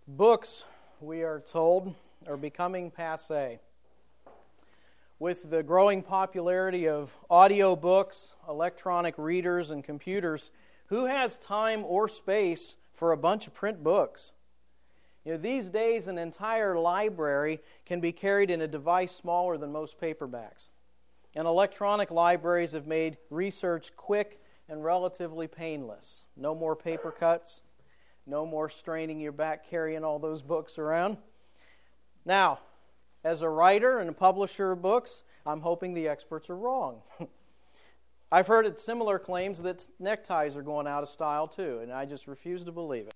Books, we are told, are becoming passé. With the growing popularity of audiobooks, electronic readers, and computers, who has time or space for a bunch of print books? These days, an entire library can be carried in a device smaller than most paperbacks. And electronic libraries have made research quick and relatively painless. No more paper cuts. No more straining your back carrying all those books around. Now, as a writer and a publisher of books, I'm hoping the experts are wrong. I've heard similar claims that neckties are going out of style too, and I just refuse to believe it.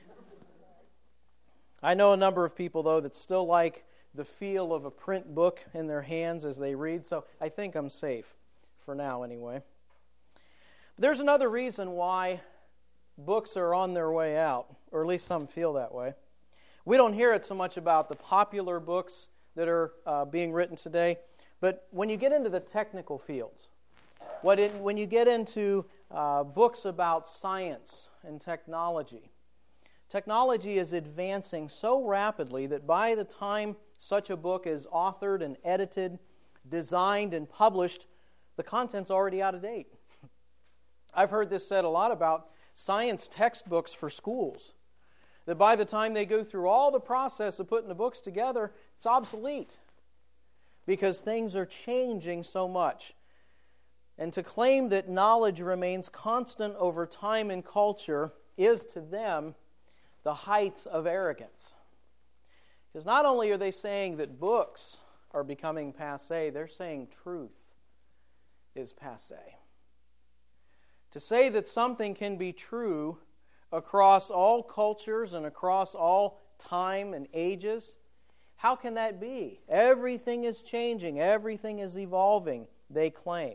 I know a number of people, though, that still like the feel of a print book in their hands as they read, so I think I'm safe, for now anyway. But there's another reason why books are on their way out, or at least some feel that way. We don't hear it so much about the popular books that are being written today, but when you get into the technical fields, when you get into books about science and technology is advancing so rapidly that by the time such a book is authored and edited, designed and published, the content's already out of date. I've heard this said a lot about science textbooks for schools, that by the time they go through all the process of putting the books together, it's obsolete because things are changing so much. And to claim that knowledge remains constant over time and culture is to them the height of arrogance. Because not only are they saying that books are becoming passé, they're saying truth is passé. To say that something can be true across all cultures and across all time and ages, how can that be? Everything is changing, everything is evolving, they claim.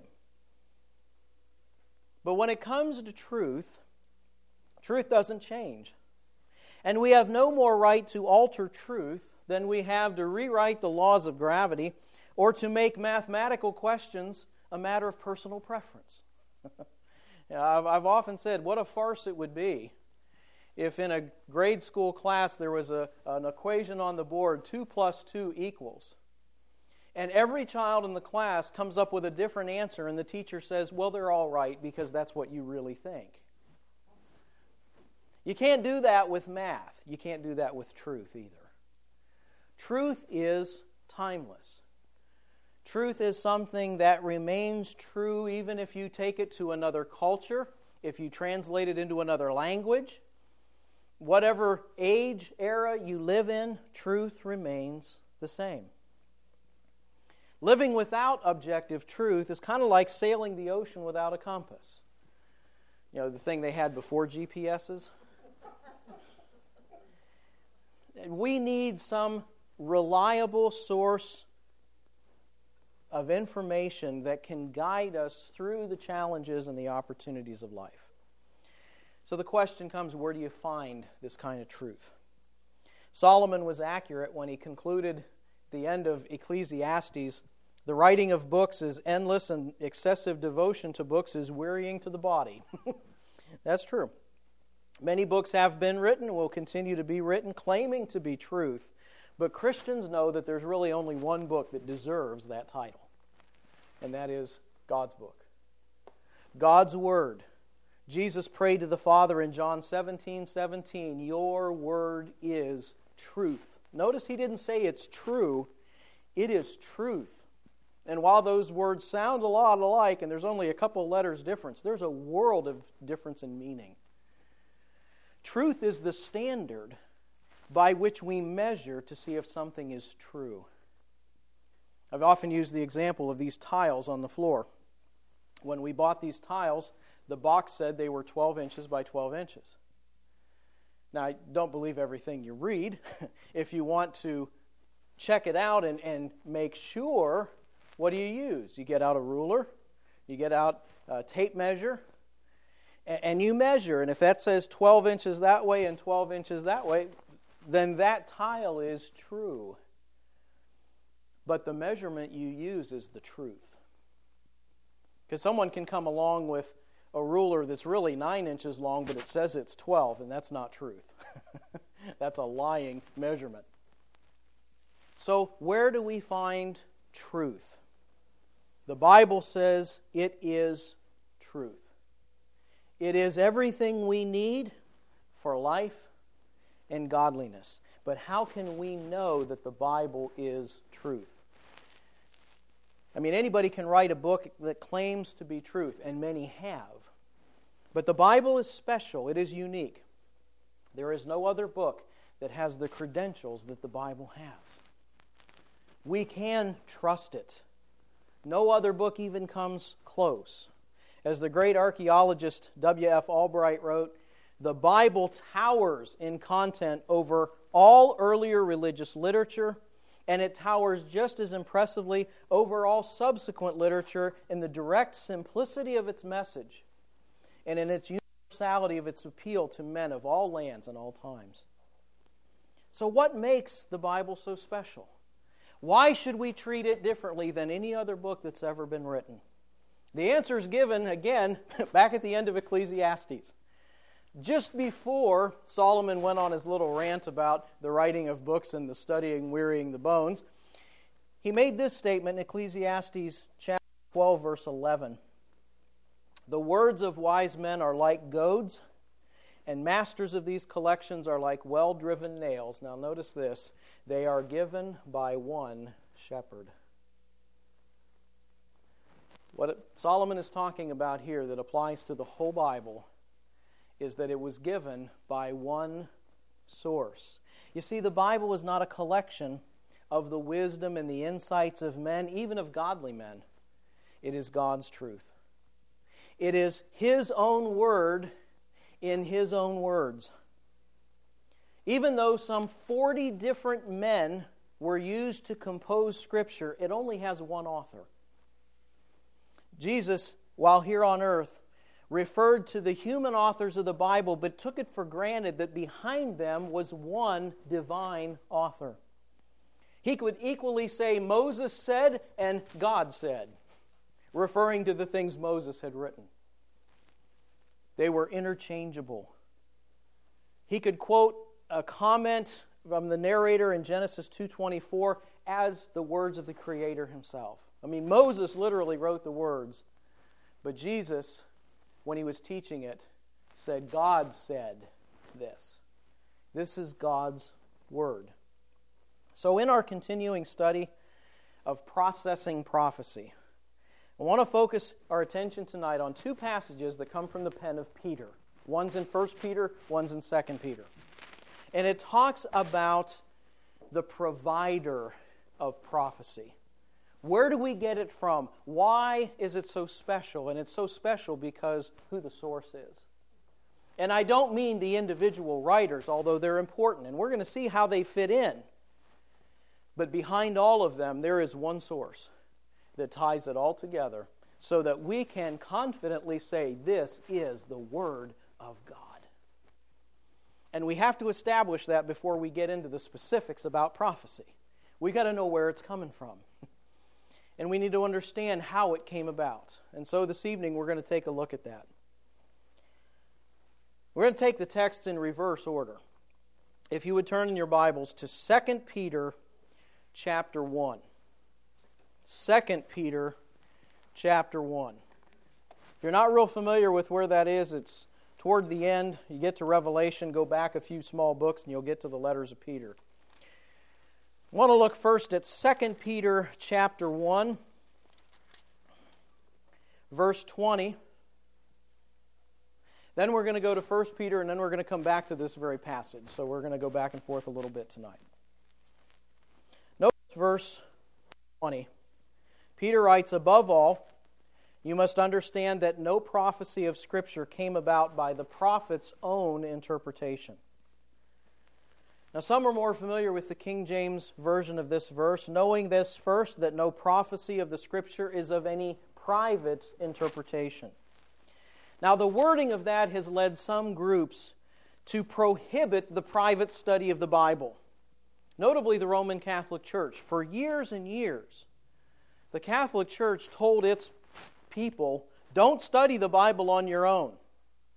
But when it comes to truth, truth doesn't change. And we have no more right to alter truth than we have to rewrite the laws of gravity or to make mathematical questions a matter of personal preference. I've often said what a farce it would be if in a grade school class there was an equation on the board, 2 plus 2 equals, and every child in the class comes up with a different answer and the teacher says, well, they're all right because that's what you really think. You can't do that with math. You can't do that with truth either. Truth is timeless. Truth is something that remains true even if you take it to another culture, if you translate it into another language. Whatever age, era you live in, truth remains the same. Living without objective truth is kind of like sailing the ocean without a compass. You know, the thing they had before GPSs? We need some reliable source of information that can guide us through the challenges and the opportunities of life. So the question comes, where do you find this kind of truth? Solomon was accurate when he concluded the end of Ecclesiastes, the writing of books is endless and excessive devotion to books is wearying to the body. That's true. Many books have been written and will continue to be written claiming to be truth, but Christians know that there's really only one book that deserves that title, and that is God's book. God's Word. Jesus prayed to the Father in John 17:17, your Word is truth. Notice he didn't say it's true, it is truth. And while those words sound a lot alike, and there's only a couple letters difference, there's a world of difference in meaning. Truth is the standard by which we measure to see if something is true. I've often used the example of these tiles on the floor. When we bought these tiles, the box said they were 12 inches by 12 inches. Now, I don't believe everything you read. If you want to check it out and make sure, what do you use? You get out a ruler, you get out a tape measure, and you measure. And if that says 12 inches that way and 12 inches that way, then that tile is true. But the measurement you use is the truth. Because someone can come along with a ruler that's really 9 inches long, but it says it's 12, and that's not truth. That's a lying measurement. So where do we find truth? The Bible says it is truth. It is everything we need for life and godliness. But how can we know that the Bible is truth? I mean, anybody can write a book that claims to be truth, and many have. But the Bible is special. It is unique. There is no other book that has the credentials that the Bible has. We can trust it. No other book even comes close. As the great archaeologist W.F. Albright wrote, the Bible towers in content over all earlier religious literature, and it towers just as impressively over all subsequent literature in the direct simplicity of its message and in its universality of its appeal to men of all lands and all times. So what makes the Bible so special? Why should we treat it differently than any other book that's ever been written? The answer is given, again, back at the end of Ecclesiastes. Just before Solomon went on his little rant about the writing of books and the studying wearying the bones, he made this statement in Ecclesiastes chapter 12, verse 11. The words of wise men are like goads, and masters of these collections are like well-driven nails. Now notice this. They are given by one shepherd. What Solomon is talking about here that applies to the whole Bible is that it was given by one source. You see, the Bible is not a collection of the wisdom and the insights of men, even of godly men. It is God's truth. It is His own word in His own words. Even though some 40 different men were used to compose Scripture, it only has one author. Jesus, while here on earth, referred to the human authors of the Bible, but took it for granted that behind them was one divine author. He could equally say Moses said and God said, referring to the things Moses had written. They were interchangeable. He could quote a comment from the narrator in Genesis 2:24 as the words of the Creator Himself. I mean, Moses literally wrote the words, but Jesus, when He was teaching it, said, God said this. This is God's Word. So in our continuing study of processing prophecy, I want to focus our attention tonight on two passages that come from the pen of Peter. One's in 1 Peter, one's in 2 Peter. And it talks about the provider of prophecy. Where do we get it from? Why is it so special? And it's so special because who the source is. And I don't mean the individual writers, although they're important, and we're going to see how they fit in. But behind all of them, there is one source that ties it all together so that we can confidently say, this is the Word of God. And we have to establish that before we get into the specifics about prophecy. We've got to know where it's coming from. And we need to understand how it came about. And so this evening we're going to take a look at that. We're going to take the texts in reverse order. If you would turn in your Bibles to 2 Peter chapter 1. 2 Peter chapter 1. If you're not real familiar with where that is, it's toward the end. You get to Revelation, go back a few small books, and you'll get to the letters of Peter. I want to look first at 2 Peter chapter 1, verse 20. Then we're going to go to 1 Peter, and then we're going to come back to this very passage. So we're going to go back and forth a little bit tonight. Notice verse 20. Peter writes, above all, you must understand that no prophecy of Scripture came about by the prophet's own interpretation. Now, some are more familiar with the King James version of this verse, knowing this first, that no prophecy of the Scripture is of any private interpretation. Now, the wording of that has led some groups to prohibit the private study of the Bible. Notably, the Roman Catholic Church. For years and years, the Catholic Church told its people, don't study the Bible on your own.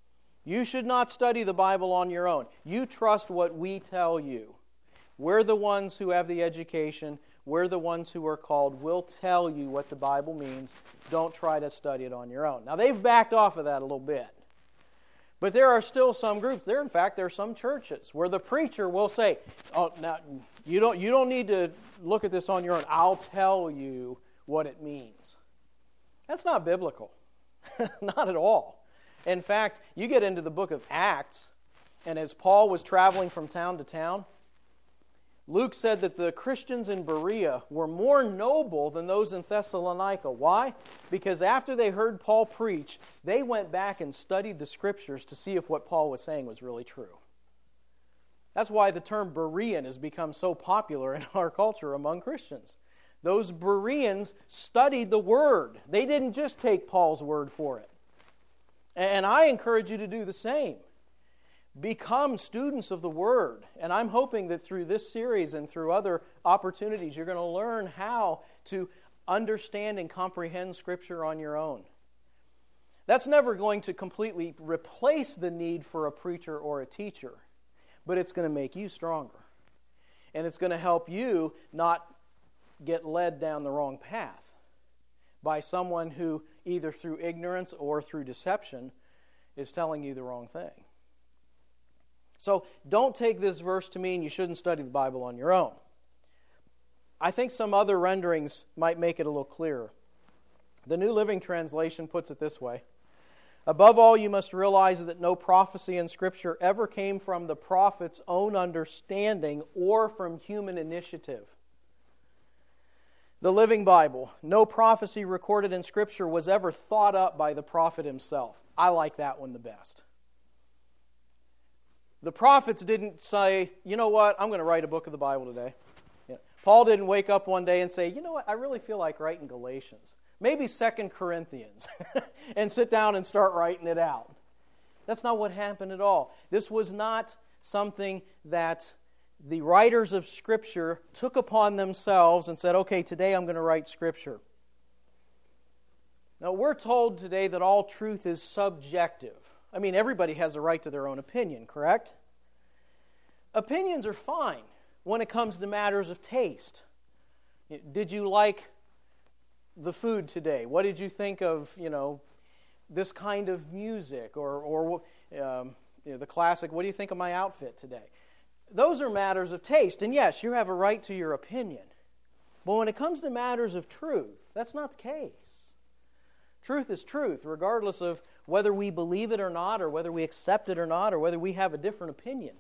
You should not study the Bible on your own. You trust what we tell you. We're the ones who have the education. We're the ones who are called. We'll tell you what the Bible means. Don't try to study it on your own. Now, they've backed off of that a little bit. But there are still some groups. There are some churches where the preacher will say, "Oh, now you don't need to look at this on your own. I'll tell you what it means." That's not biblical. Not at all. In fact, you get into the book of Acts, and as Paul was traveling from town to town, Luke said that the Christians in Berea were more noble than those in Thessalonica. Why? Because after they heard Paul preach, they went back and studied the Scriptures to see if what Paul was saying was really true. That's why the term Berean has become so popular in our culture among Christians. Those Bereans studied the Word. They didn't just take Paul's word for it. And I encourage you to do the same. Become students of the Word. And I'm hoping that through this series and through other opportunities, you're going to learn how to understand and comprehend Scripture on your own. That's never going to completely replace the need for a preacher or a teacher, but it's going to make you stronger. And it's going to help you not get led down the wrong path by someone who, either through ignorance or through deception, is telling you the wrong thing. So don't take this verse to mean you shouldn't study the Bible on your own. I think some other renderings might make it a little clearer. The New Living Translation puts it this way: "Above all, you must realize that no prophecy in Scripture ever came from the prophet's own understanding or from human initiative." The Living Bible: "No prophecy recorded in Scripture was ever thought up by the prophet himself." I like that one the best. The prophets didn't say, "You know what, I'm going to write a book of the Bible today." Paul didn't wake up one day and say, "You know what, I really feel like writing Galatians. Maybe 2 Corinthians," and sit down and start writing it out. That's not what happened at all. This was not something that the writers of Scripture took upon themselves and said, "Okay, today I'm going to write Scripture." Now, we're told today that all truth is subjective. I mean, everybody has a right to their own opinion, correct? Opinions are fine when it comes to matters of taste. Did you like the food today? What did you think of, this kind of music? Or the classic, what do you think of my outfit today? Those are matters of taste. And yes, you have a right to your opinion. But when it comes to matters of truth, that's not the case. Truth is truth, regardless of whether we believe it or not, or whether we accept it or not, or whether we have a different opinion.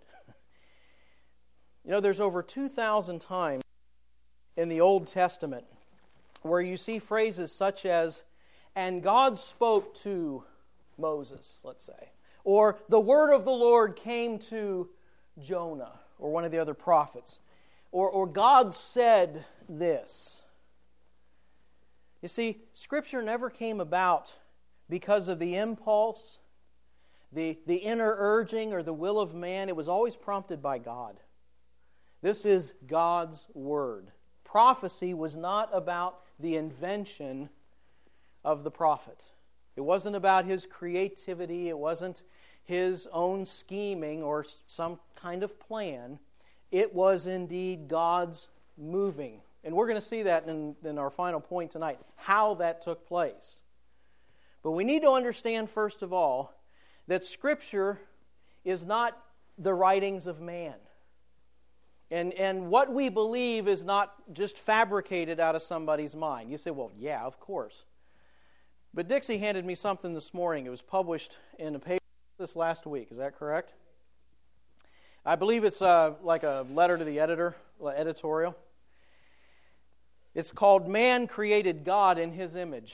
There's over 2,000 times in the Old Testament where you see phrases such as, "and God spoke to Moses," let's say, or "the word of the Lord came to Jonah," or one of the other prophets, or "God said this." You see, Scripture never came about because of the impulse, the inner urging, or the will of man. It was always prompted by God. This is God's Word. Prophecy was not about the invention of the prophet. It wasn't about his creativity. It wasn't his own scheming or some kind of plan. It was indeed God's moving. And we're going to see that in our final point tonight, how that took place. But we need to understand, first of all, that Scripture is not the writings of man. And what we believe is not just fabricated out of somebody's mind. You say, "Well, yeah, of course." But Dixie handed me something this morning. It was published in a paper this last week. Is that correct? I believe it's like a letter to the editorial. It's called "Man Created God in His Image."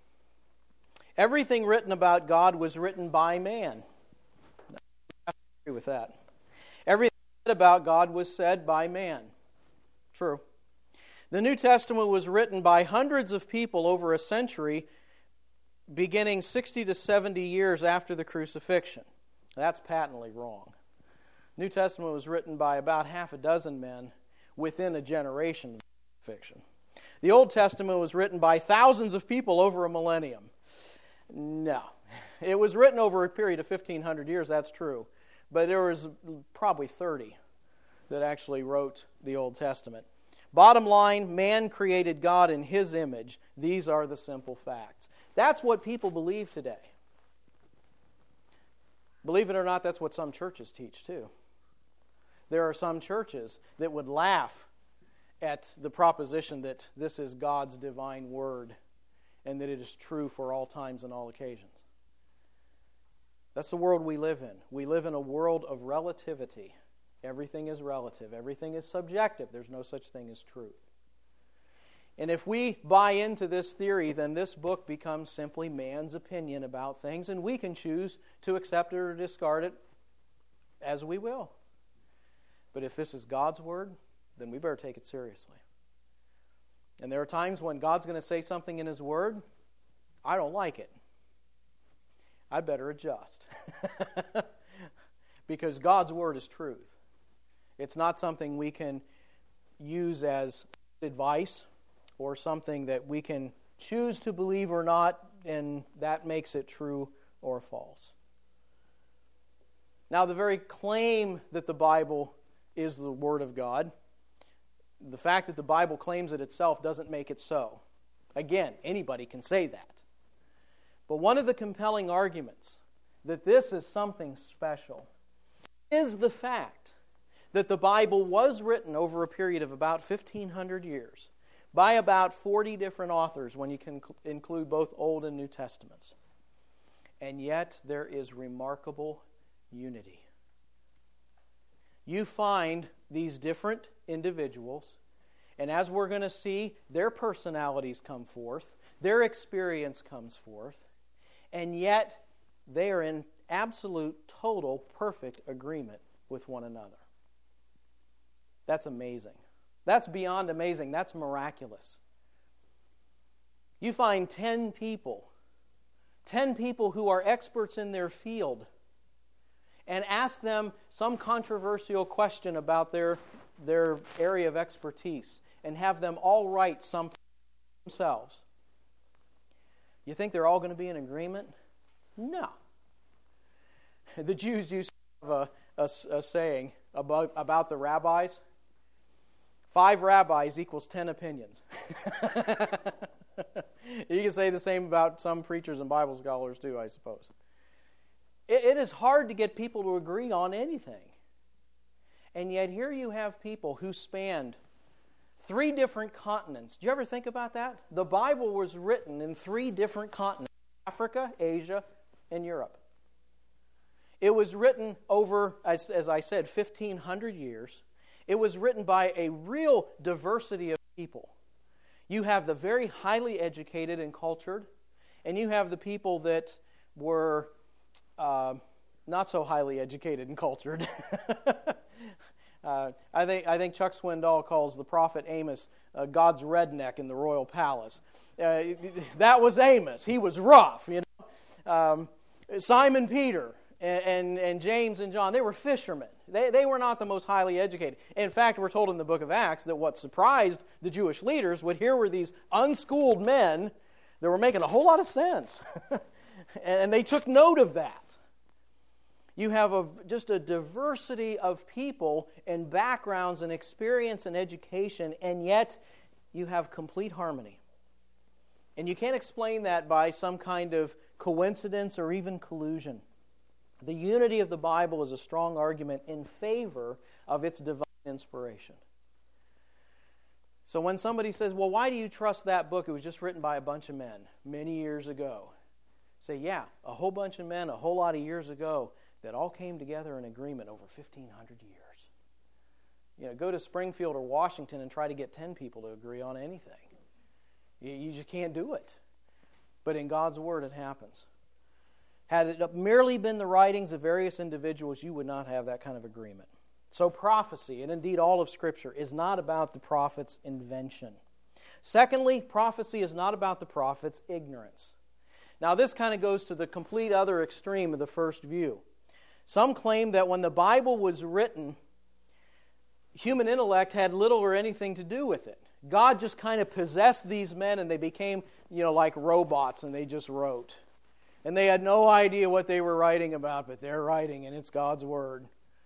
Everything written about God was written by man. I agree with that. Everything about God was said by man. True. The New Testament was written by hundreds of people over a century, beginning 60 to 70 years after the crucifixion. That's patently wrong. New Testament was written by about half a dozen men within a generation of the crucifixion. The Old Testament was written by thousands of people over a millennium. No, It was written over a period of 1,500 years, that's true. But there was probably 30 that actually wrote the Old Testament. Bottom line, man created God in His image. These are the simple facts. That's what people believe today. Believe it or not, that's what some churches teach too. There are some churches that would laugh at the proposition that this is God's divine word and that it is true for all times and all occasions. That's the world we live in. We live in a world of relativity. Everything is relative. Everything is subjective. There's no such thing as truth. And if we buy into this theory, then this book becomes simply man's opinion about things, and we can choose to accept it or discard it as we will. But if this is God's word, then we better take it seriously. And there are times when God's going to say something in His word, I don't like it. I better adjust. Because God's word is truth. It's not something we can use as advice or something that we can choose to believe or not, and that makes it true or false. Now, the very claim that the Bible is the Word of God, the fact that the Bible claims it itself doesn't make it so. Again, anybody can say that. But one of the compelling arguments that this is something special is the fact that the Bible was written over a period of about 1,500 years by about 40 different authors when you can include both Old and New Testaments. And yet there is remarkable unity. You find these different individuals, and as we're going to see, their personalities come forth, their experience comes forth, and yet they are in absolute, total, perfect agreement with one another. That's amazing. That's beyond amazing. That's miraculous. You find 10 people who are experts in their field, and ask them some controversial question about their area of expertise, and have them all write something themselves. You think they're all going to be in agreement? No. The Jews used to have a saying about the rabbis. 5 rabbis equals 10 opinions. You can say the same about some preachers and Bible scholars too, I suppose. It is hard to get people to agree on anything. And yet here you have people who spanned 3 different continents. Do you ever think about that? The Bible was written in 3 different continents: Africa, Asia, and Europe. It was written over, as I said, 1,500 years. It was written by a real diversity of people. You have the very highly educated and cultured, and you have the people that were not so highly educated and cultured. I think Chuck Swindoll calls the prophet Amos God's redneck in the royal palace. That was Amos. He was rough, you know. Simon Peter and James and John, they were fishermen. They were not the most highly educated. In fact, we're told in the book of Acts that what surprised the Jewish leaders would here were these unschooled men that were making a whole lot of sense. And they took note of that. You have just a diversity of people and backgrounds and experience and education, and yet you have complete harmony. And you can't explain that by some kind of coincidence or even collusion. The unity of the Bible is a strong argument in favor of its divine inspiration. So when somebody says, well, why do you trust that book? It was just written by a bunch of men many years ago. Say, yeah, a whole bunch of men a whole lot of years ago that all came together in agreement over 1,500 years. You know, go to Springfield or Washington and try to get 10 people to agree on anything. You just can't do it. But in God's Word, it happens. Had it merely been the writings of various individuals, you would not have that kind of agreement. So prophecy, and indeed all of Scripture, is not about the prophet's invention. Secondly, prophecy is not about the prophet's ignorance. Now this kind of goes to the complete other extreme of the first view. Some claim that when the Bible was written, human intellect had little or anything to do with it. God just kind of possessed these men and they became, like robots and they just wrote. And they had no idea what they were writing about, but they're writing, and it's God's Word.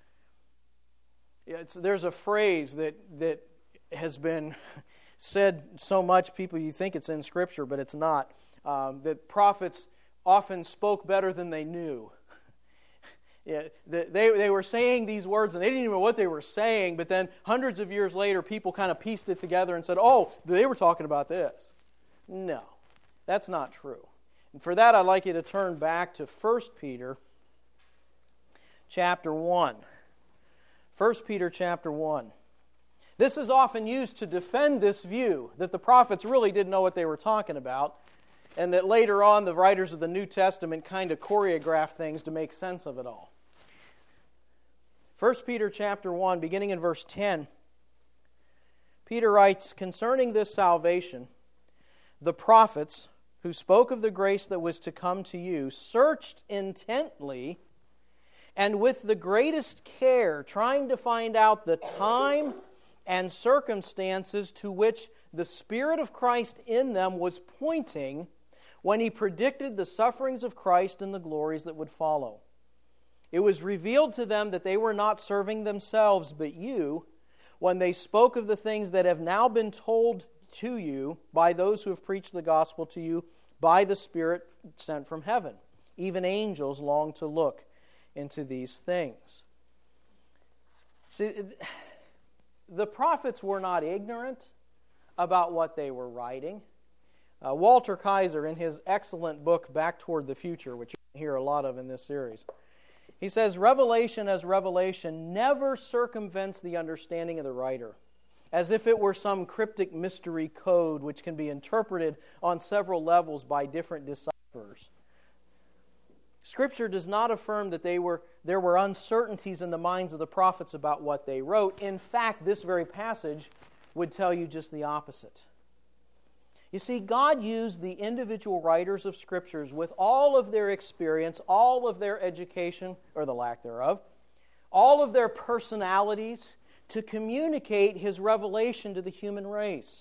There's a phrase that has been said so much, people, you think it's in Scripture, but it's not, that prophets often spoke better than they knew. Yeah, they were saying these words, and they didn't even know what they were saying, but then hundreds of years later, people kind of pieced it together and said, oh, they were talking about this. No, that's not true. And for that, I'd like you to turn back to 1 Peter chapter 1. 1 Peter chapter 1. This is often used to defend this view that the prophets really didn't know what they were talking about, and that later on the writers of the New Testament kind of choreographed things to make sense of it all. 1 Peter chapter 1, beginning in verse 10, Peter writes, "Concerning this salvation, the prophets who spoke of the grace that was to come to you searched intently and with the greatest care, trying to find out the time and circumstances to which the Spirit of Christ in them was pointing when He predicted the sufferings of Christ and the glories that would follow. It was revealed to them that they were not serving themselves but you, when they spoke of the things that have now been told to you by those who have preached the gospel to you by the Spirit sent from heaven. Even angels long to look into these things." See, the prophets were not ignorant about what they were writing. Walter Kaiser, in his excellent book, Back Toward the Future, which you can hear a lot of in this series, he says, "Revelation as revelation never circumvents the understanding of the writer, as if it were some cryptic mystery code which can be interpreted on several levels by different decipherers. Scripture does not affirm that there were uncertainties in the minds of the prophets about what they wrote. In fact, this very passage would tell you just the opposite. You see, God used the individual writers of Scriptures with all of their experience, all of their education, or the lack thereof, all of their personalities, to communicate His revelation to the human race,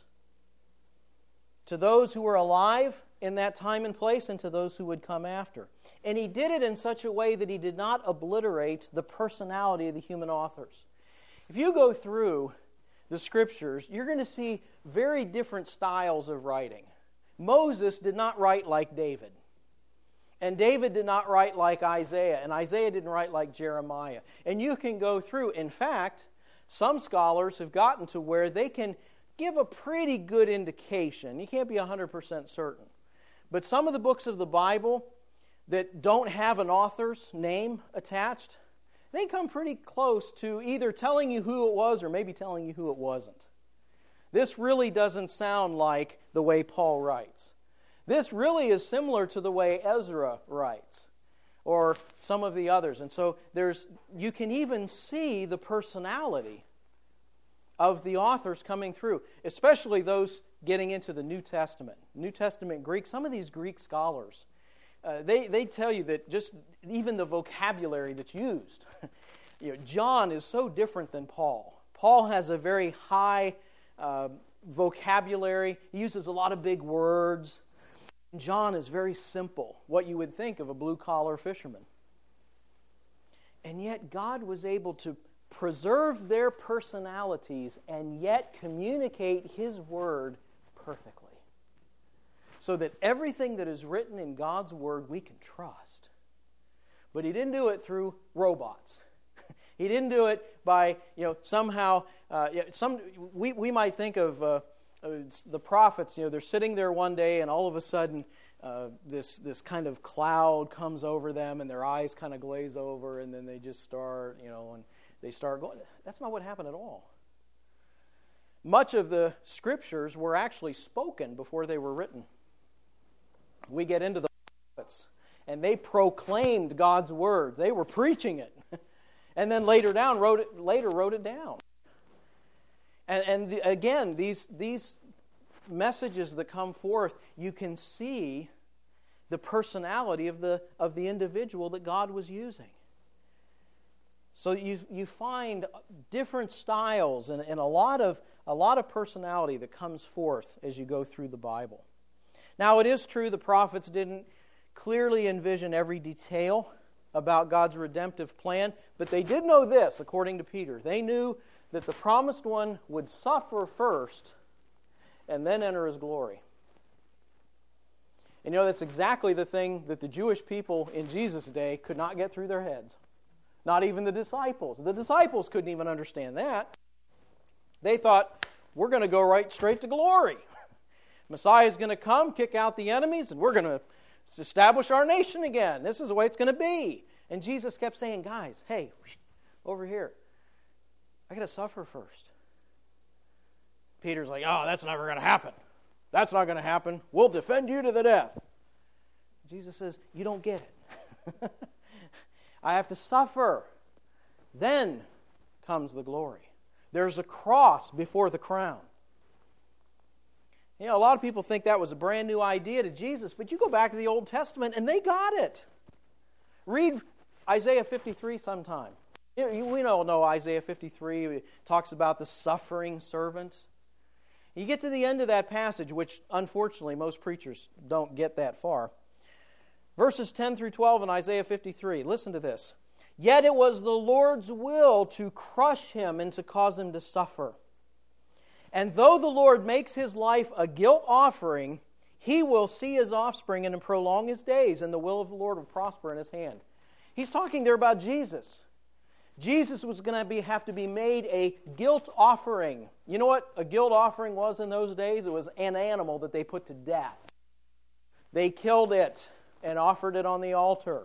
to those who were alive in that time and place and to those who would come after. And He did it in such a way that He did not obliterate the personality of the human authors. If you go through the Scriptures, you're going to see very different styles of writing. Moses did not write like David. And David did not write like Isaiah. And Isaiah didn't write like Jeremiah. And you can go through. In fact, some scholars have gotten to where they can give a pretty good indication. You can't be 100% certain. But some of the books of the Bible that don't have an author's name attached, they come pretty close to either telling you who it was or maybe telling you who it wasn't. This really doesn't sound like the way Paul writes. This really is similar to the way Ezra writes, or some of the others. And so you can even see the personality of the authors coming through, especially those getting into the New Testament. New Testament Greek, some of these Greek scholars, they tell you that just even the vocabulary that's used. John is so different than Paul. Paul has a very high vocabulary. He uses a lot of big words. John is very simple, what you would think of a blue-collar fisherman. And yet God was able to preserve their personalities and yet communicate His Word perfectly, so that everything that is written in God's Word we can trust. But He didn't do it through robots. He didn't do it by, somehow, we might think of the prophets, they're sitting there one day and all of a sudden this kind of cloud comes over them and their eyes kind of glaze over and then they just start, and they start going. That's not what happened at all. Much of the Scriptures were actually spoken before they were written. We get into the prophets, and they proclaimed God's Word. They were preaching it. And then later wrote it down. And again, these messages that come forth, you can see the personality of the individual that God was using. So you find different styles and a lot of personality that comes forth as you go through the Bible. Now, it is true the prophets didn't clearly envision every detail about God's redemptive plan, but they did know this, according to Peter. They knew that the promised one would suffer first and then enter his glory. And that's exactly the thing that the Jewish people in Jesus' day could not get through their heads. Not even the disciples. The disciples couldn't even understand that. They thought, we're going to go right straight to glory. Messiah's going to come, kick out the enemies, and we're going to establish our nation again. This is the way it's going to be. And Jesus kept saying, guys, hey, over here, I got to suffer first. Peter's like, oh, that's never going to happen. That's not going to happen. We'll defend you to the death. Jesus says, you don't get it. I have to suffer. Then comes the glory. There's a cross before the crown. A lot of people think that was a brand new idea to Jesus, but you go back to the Old Testament and they got it. Read Isaiah 53 sometime. We all know Isaiah 53. It talks about the suffering servant. You get to the end of that passage, which unfortunately most preachers don't get that far. Verses 10 through 12 in Isaiah 53. Listen to this. Yet it was the Lord's will to crush him and to cause him to suffer. And though the Lord makes his life a guilt offering, he will see his offspring and prolong his days, and the will of the Lord will prosper in his hand. He's talking there about Jesus. Jesus was going to have to be made a guilt offering. You know what a guilt offering was in those days? It was an animal that they put to death. They killed it and offered it on the altar.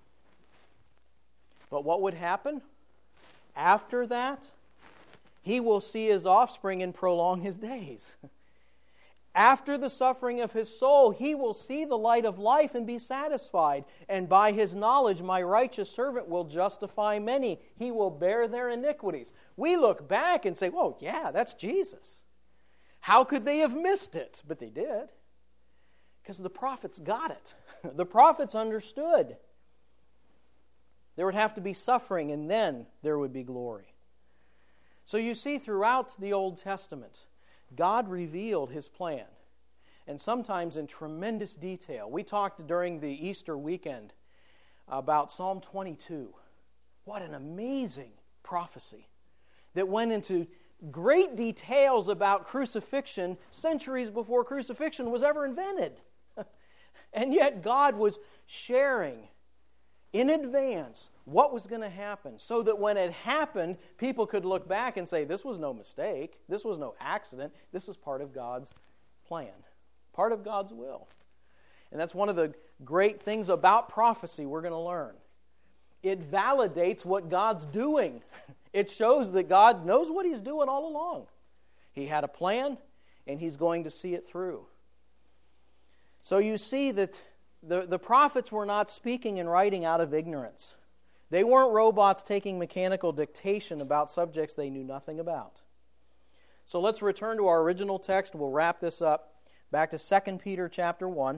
But what would happen? After that, he will see his offspring and prolong his days. After the suffering of his soul, he will see the light of life and be satisfied. And by his knowledge, my righteous servant will justify many. He will bear their iniquities. We look back and say, whoa, yeah, that's Jesus. How could they have missed it? But they did. Because the prophets got it. The prophets understood. There would have to be suffering, and then there would be glory. So you see throughout the Old Testament, God revealed his plan, and sometimes in tremendous detail. We talked during the Easter weekend about Psalm 22. What an amazing prophecy that went into great details about crucifixion centuries before crucifixion was ever invented. And yet God was sharing in advance what was going to happen, so that when it happened, people could look back and say, this was no mistake, this was no accident, this is part of God's plan, part of God's will. And that's one of the great things about prophecy we're going to learn. It validates what God's doing. It shows that God knows what he's doing all along. He had a plan, and he's going to see it through. So you see that the prophets were not speaking and writing out of ignorance. They weren't robots taking mechanical dictation about subjects they knew nothing about. So let's return to our original text. We'll wrap this up. Back to 2 Peter chapter 1.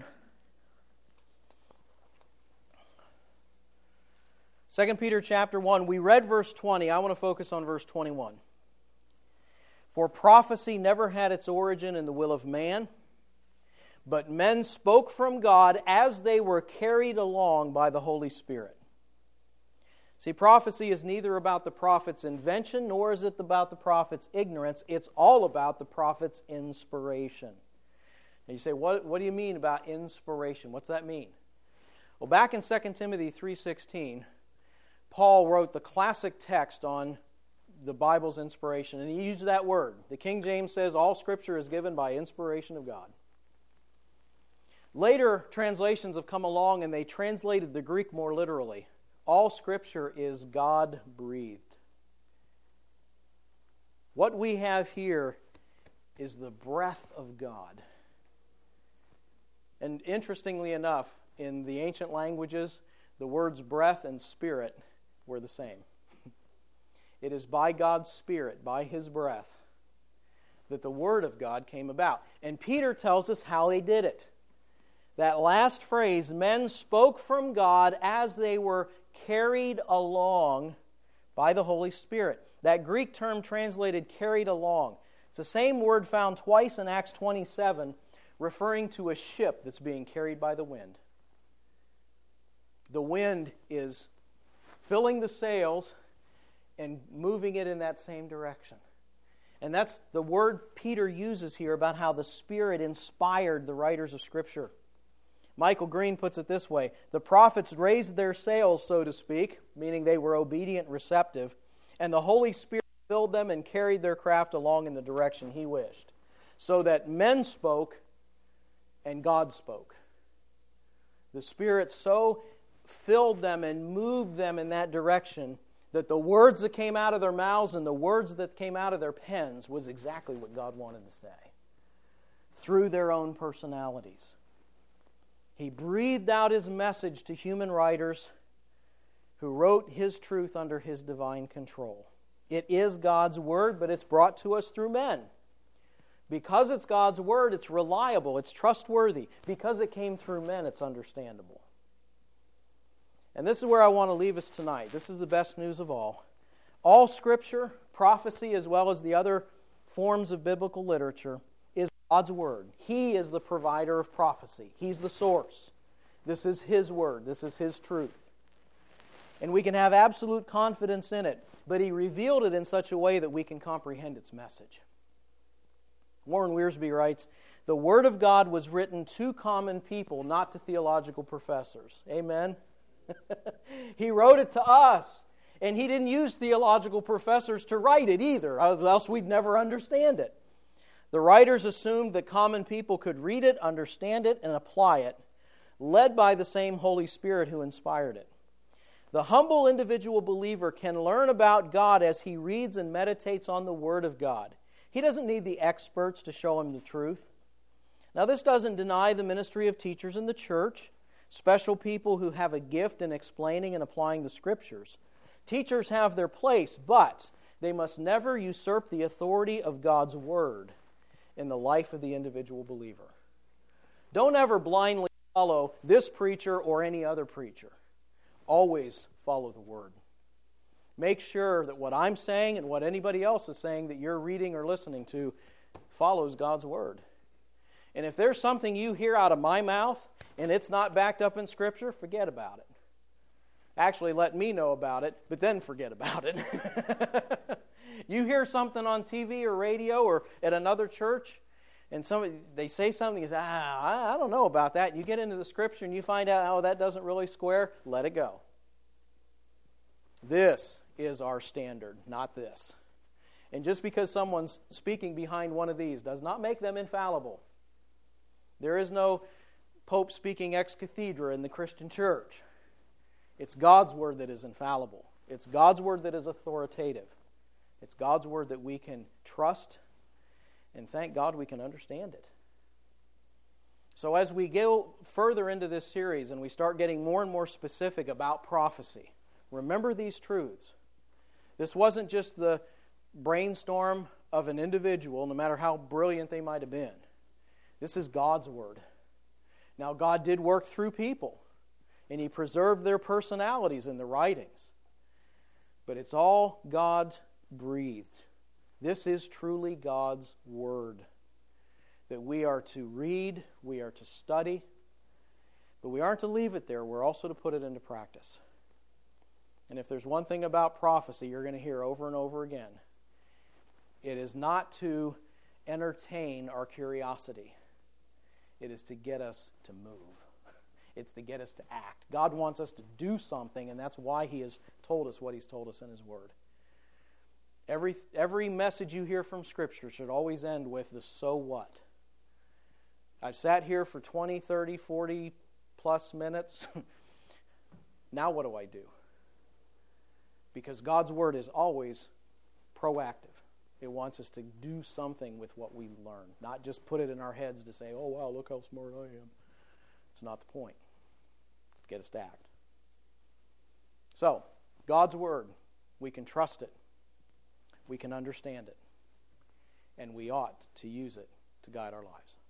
2 Peter chapter 1. We read verse 20. I want to focus on verse 21. For prophecy never had its origin in the will of man, but men spoke from God as they were carried along by the Holy Spirit. See, prophecy is neither about the prophet's invention, nor is it about the prophet's ignorance. It's all about the prophet's inspiration. Now you say, what do you mean about inspiration? What's that mean? Well, back in 2 Timothy 3:16, Paul wrote the classic text on the Bible's inspiration, and he used that word. The King James says, all Scripture is given by inspiration of God. Later translations have come along and they translated the Greek more literally. All Scripture is God-breathed. What we have here is the breath of God. And interestingly enough, in the ancient languages, the words breath and spirit were the same. It is by God's Spirit, by His breath, that the Word of God came about. And Peter tells us how they did it. That last phrase, men spoke from God as they were carried along by the Holy Spirit. That Greek term translated carried along. It's the same word found twice in Acts 27, referring to a ship that's being carried by the wind. the wind is filling the sails and moving it in that same direction. And that's the word Peter uses here about how the Spirit inspired the writers of Scripture. Michael Green puts it this way: the prophets raised their sails, so to speak, meaning they were obedient and receptive, and the Holy Spirit filled them and carried their craft along in the direction He wished, so that men spoke and God spoke. The Spirit so filled them and moved them in that direction that the words that came out of their mouths and the words that came out of their pens was exactly what God wanted to say, through their own personalities. He breathed out His message to human writers who wrote His truth under His divine control. It is God's Word, but it's brought to us through men. Because it's God's Word, it's reliable, it's trustworthy. Because it came through men, it's understandable. And this is where I want to leave us tonight. This is the best news of all. All Scripture, prophecy, as well as the other forms of biblical literature, is God's Word. He is the provider of prophecy. He's the source. This is His Word. This is His truth. And we can have absolute confidence in it, but He revealed it in such a way that we can comprehend its message. Warren Wiersbe writes, "The Word of God was written to common people, not to theological professors." Amen? He wrote it to us, and He didn't use theological professors to write it either, else we'd never understand it. The writers assumed that common people could read it, understand it, and apply it, led by the same Holy Spirit who inspired it. The humble individual believer can learn about God as he reads and meditates on the Word of God. He doesn't need the experts to show him the truth. Now, this doesn't deny the ministry of teachers in the church, special people who have a gift in explaining and applying the Scriptures. Teachers have their place, but they must never usurp the authority of God's Word in the life of the individual believer. Don't ever blindly follow this preacher or any other preacher. Always follow the Word. Make sure that what I'm saying and what anybody else is saying that you're reading or listening to follows God's Word. And if there's something you hear out of my mouth and it's not backed up in Scripture, forget about it. Actually, let me know about it, but then forget about it. You hear something on TV or radio or at another church, and they say something, you say, I don't know about that. You get into the Scripture and you find out, oh, that doesn't really square, let it go. This is our standard, not this. And just because someone's speaking behind one of these does not make them infallible. There is no Pope speaking ex cathedra in the Christian church. It's God's Word that is infallible. It's God's Word that is authoritative. It's God's Word that we can trust, and thank God we can understand it. So as we go further into this series and we start getting more and more specific about prophecy, remember these truths. This wasn't just the brainstorm of an individual, no matter how brilliant they might have been. This is God's Word. Now, God did work through people, and He preserved their personalities in the writings. But it's all God-breathed. This is truly God's Word that we are to read, we are to study, but we aren't to leave it there. We're also to put it into practice. And if there's one thing about prophecy you're going to hear over and over again, it is not to entertain our curiosity. It is to get us to move. It's to get us to act. God wants us to do something, and that's why He has told us what He's told us in His Word. Every message you hear from Scripture should always end with the so what. I've sat here for 20, 30, 40 plus minutes. Now what do I do? Because God's Word is always proactive. It wants us to do something with what we learn, not just put it in our heads to say, oh, wow, look how smart I am. It's not the point. It's to get us to act. So, God's Word, we can trust it. We can understand it. And we ought to use it to guide our lives.